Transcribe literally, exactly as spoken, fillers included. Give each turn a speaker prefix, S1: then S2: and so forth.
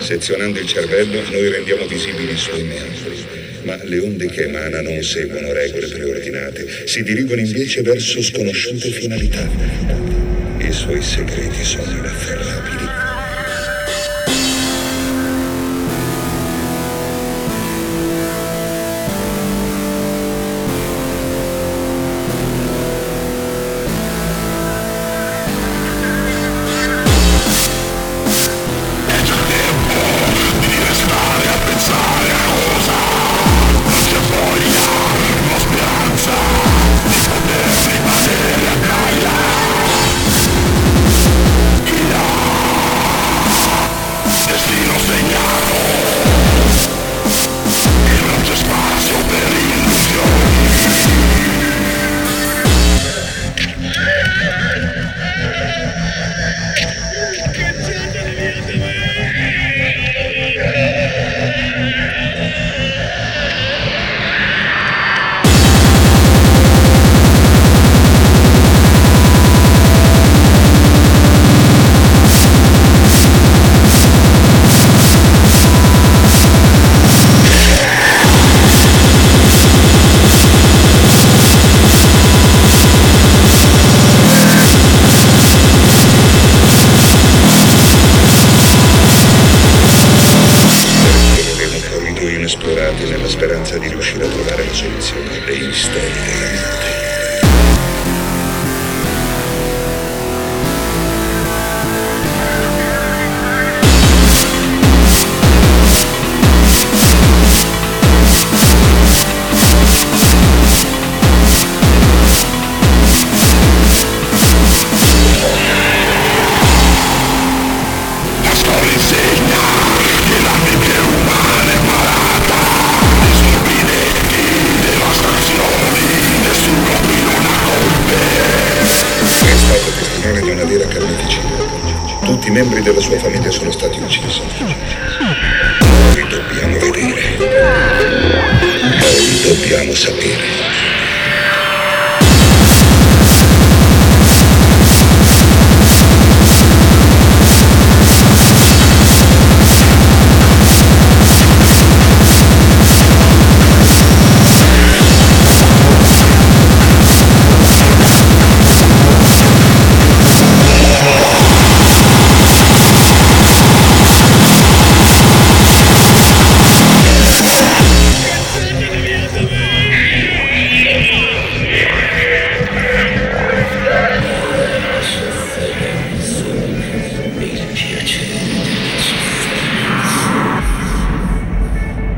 S1: Sezionando il cervello, noi rendiamo visibili i suoi membri. Ma le onde che emana non seguono regole preordinate, si dirigono invece verso sconosciute finalità. I suoi segreti sono inafferrabili. Esplorati nella speranza di riuscire a trovare la soluzione dei misteri della mente. Di una vera carneficina. Tutti i membri della sua famiglia sono stati uccisi. Noi dobbiamo vedere. Noi dobbiamo sapere.